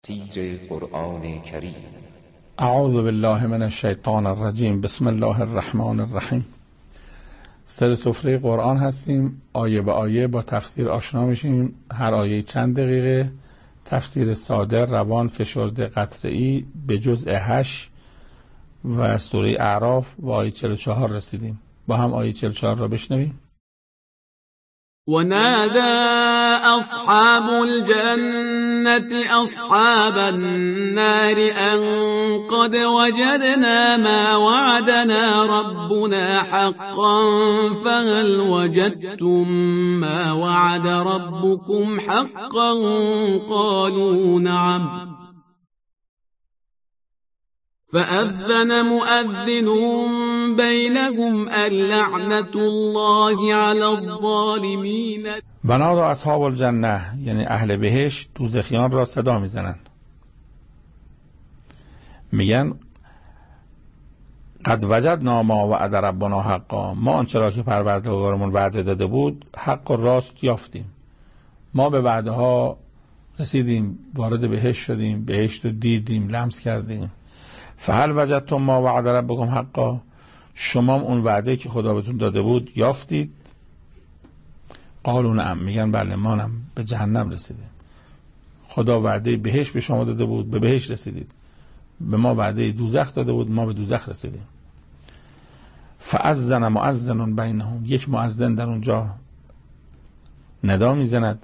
تفسیر قرآن کریم. اعوذ بالله من الشیطان الرجیم. بسم الله الرحمن الرحیم. سر سفره قرآن هستیم، آیه به آیه با تفسیر آشنا میشیم. هر آیه چند دقیقه، تفسیر ساده، روان، فشرده، قطعی به جزء 8 و سوره اعراف و آیه 44 رسیدیم. با هم آیه 44 را بشنویم. ونادى أصحاب الجنة أصحاب النار أن قد وجدنا ما وعدنا ربنا حقا فهل وجدتم ما وعد ربكم حقا قالوا نعم فأذن مؤذن بينهم اللعنة الله على الظالمين. و نادى اصحاب الجنه، یعنی اهل بهشت دوزخیان را صدا میزنن، میگن قد وجدنا ما وعد ربنا حقا، ما آنچه را که پروردگارمون وعده داده بود حق و راست یافتیم. ما به وعده ها رسیدیم، وارد بهشت شدیم، بهشت رو دیدیم، لمس کردیم. فهل وجدتم ما وعد ربکم حقا، شما اون وعده که خدا بهتون داده بود یافتید؟ قالوا نعم، میگن بله، ما هم به جهنم رسیدیم. خدا وعده بهشت به شما داده بود، به بهشت رسیدید. به ما وعده دوزخ داده بود، ما به دوزخ رسیدیم. فاذن مؤذن بینهم، یک مؤذن در اونجا ندا میزند،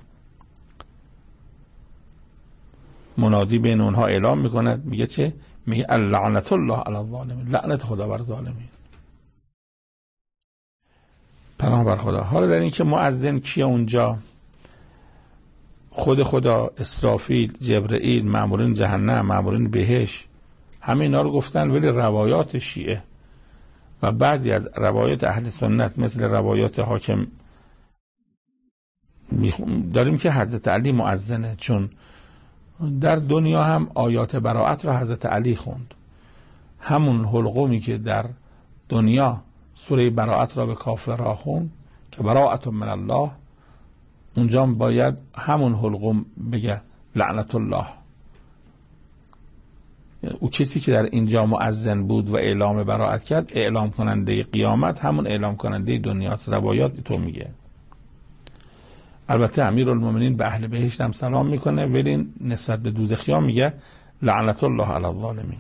منادی بین اونها اعلام میکند، میگه چه؟ میگه اللعنة الله علی الظالمین، لعنت خدا بر ظالمین. پناه بر خدا. حالا در این که مؤذن کیه اونجا؟ خود خدا، اسرافیل، جبرئیل، مامورین جهنم، مامورین بهشت، همه اینا رو گفتن. ولی روایات شیعه و بعضی از روایات اهل سنت مثل روایات حاکم داریم که حضرت علی مؤذنه، چون در دنیا هم آیات براءت را حضرت علی خوند. همون حلقومی که در دنیا سوره براءت را به کافرها خوند که براءت من الله، اونجا باید همون حلقوم بگه لعنت الله. او کسی که در اینجا مؤذن بود و اعلام براءت کرد، اعلام کننده قیامت همون اعلام کننده دنیاست. روایات تو میگه. البته امیرالمومنین به اهل بهشت هم سلام میکنه، ولی نسبت به دوزخیان میگه لعنت الله علی الظالمین.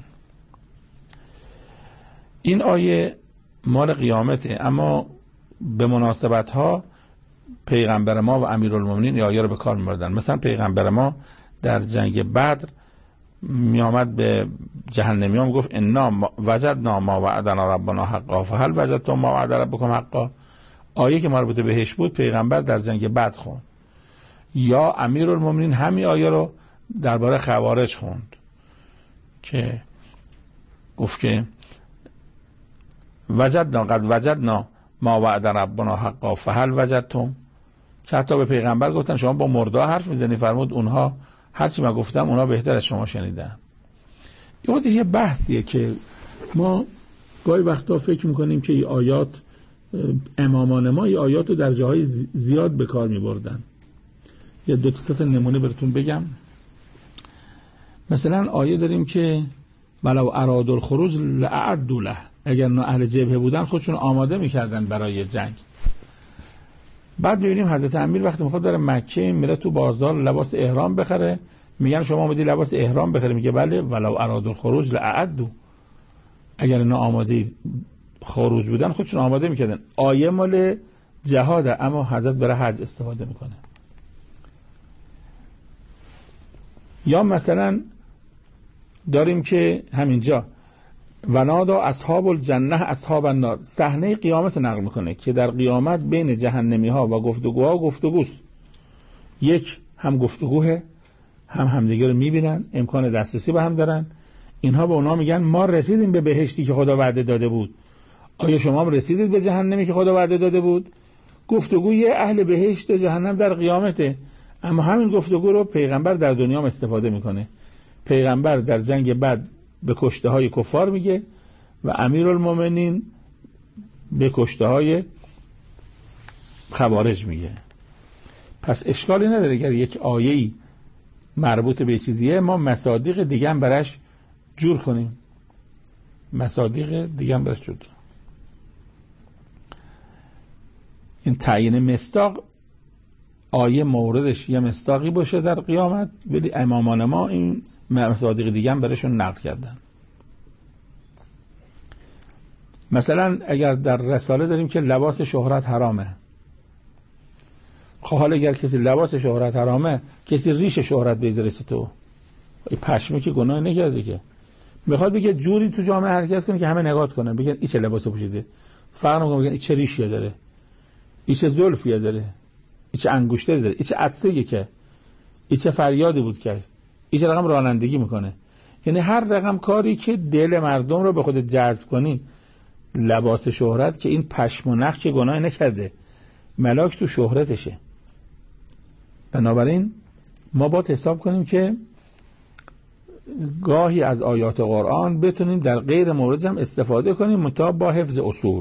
این آیه مال قیامته، اما به مناسبت ها پیغمبر ما و امیرالمومنین این آیه رو به کار میبردن. مثلا پیغمبر ما در جنگ بدر میامد به جهنمیان گفت انا وجدنا ما وعدنا ربنا حقا فهل وجدتم ما وعد ربکم حقا. آیه که مربوط بهش بود پیغمبر در جنگ بدر خوند. یا امیرالمومنین همین آیه رو درباره خوارج خوند که گفت که وجدنا قد وجدنا ما وعد ربنا حقا فهل وجدتم، که حتی به پیغمبر گفتن شما با مردا حرف میزنی، فرمود اونها هرچی من گفتم اونها بهتر از شما شنیدن. این خودش یه بحثیه که ما گاهی وقتا فکر میکنیم که این آیات، امامان ما این آیات رو در جاهای زیاد به کار میبردن. یه دو تا نمونه براتون بگم. مثلا آیه داریم که ولو ارادوا الخروج لاعدوا له، اگر نه اهل جبهه بودن خودشون آماده میکردن برای جنگ. بعد میبینیم حضرت امیر وقتی میخواد بره مکه میره تو بازار لباس احرام بخره، میگن شما اومدی لباس احرام بخری؟ میگه بله، ولو ارادوا الخروج لاعدوا، اگر نه آماده خروج بودن خودشون آماده میکردن. آیه مال جهاده، اما حضرت برای حج استفاده میکنه. یا مثلا داریم که همینجا ونادا اصحاب الجنه اصحاب النار، صحنه قیامت نقل میکنه که در قیامت بین جهنمی ها و گفتگوها گفتگوست. یک هم گفتگوه، هم همدیگه رو میبینن، امکان دسترسی به هم دارن. اینها به اونا میگن ما رسیدیم به بهشتی که خدا وعده داده بود. آیا شما هم رسیدید به جهنمی که خدا وعده داده بود؟ گفتگوی اهل بهشت و جهنم در قیامته. اما همین گفتگو رو پیغمبر در دنیا هم استفاده میکنه. پیغمبر در جنگ بعد به کشته های کفار میگه و امیرالمومنین به کشته های خوارج میگه. پس اشکالی نداره اگر یک آیه‌ای مربوط به چیزیه ما مصادیق دیگه هم برش جور کنیم. مصادیق دیگه هم برش جور کنیم. این تعیین مصداق آیه موردش یه مصداقی باشه در قیامت، ولی امامان ما این مصادیق دیگه هم برشون نقل کردن. مثلا اگر در رساله داریم که لباس شهرت حرامه، خب حالا اگر کسی لباس شهرت حرامه، کسی ریش شهرت بذارسی تو، پشمه که گناه نکرده که، میخواد بگه جوری تو جامعه حرکت کنه که همه نگاه کنن بگن این چه لباس پوشیده، فرق نمیکنه بگن این چه ریشی داره، این چه زلفی داره، این چه انگشتری داره، این چه عطسه‌ای که، این چه فریادی بود که، این چه رقم رانندگی میکنه. یعنی هر رقم کاری که دل مردم رو به خود جذب کنی، لباس شهرت که این پشم و نخ که گناه نکرده، ملاک تو شهرتشه. بنابراین ما باید حساب کنیم که گاهی از آیات قرآن بتونیم در غیر مورد هم استفاده کنیم، مطابق با حفظ اصول.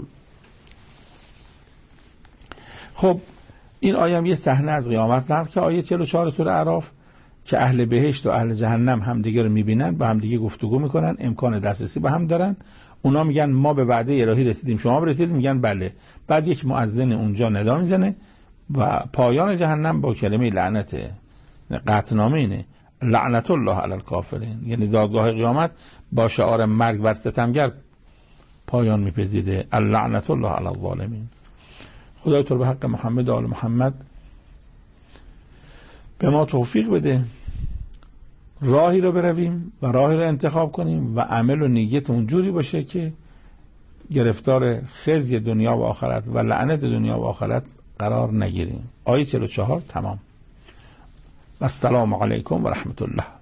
خب این آیه هم یه صحنه از قیامت نقل که آیه 44 سوره اعراف که اهل بهشت و اهل جهنم همدیگه رو میبینن، با همدیگه گفتگو میکنن، امکان دسترسی به هم دارن. اونا میگن ما به وعده الهی رسیدیم، شما رسیدید؟ میگن بله. بعد یک مؤذن اونجا ندا میزنه و پایان جهنم با کلمه لعنت، قطعنامه اینه، لعنت الله علی الکافرین، یعنی دادگاه قیامت با شعار مرگ بر ستمگر پایان میپذیره، لعنت الله علی الظالمین. خدای تو به حق محمد و آل محمد به ما توفیق بده راهی رو برویم و راهی رو انتخاب کنیم و عمل و نیت اونجوری باشه که گرفتار خزی دنیا و آخرت و لعنت دنیا و آخرت قرار نگیریم. آیه 44 تمام. و السلام علیکم و رحمت الله.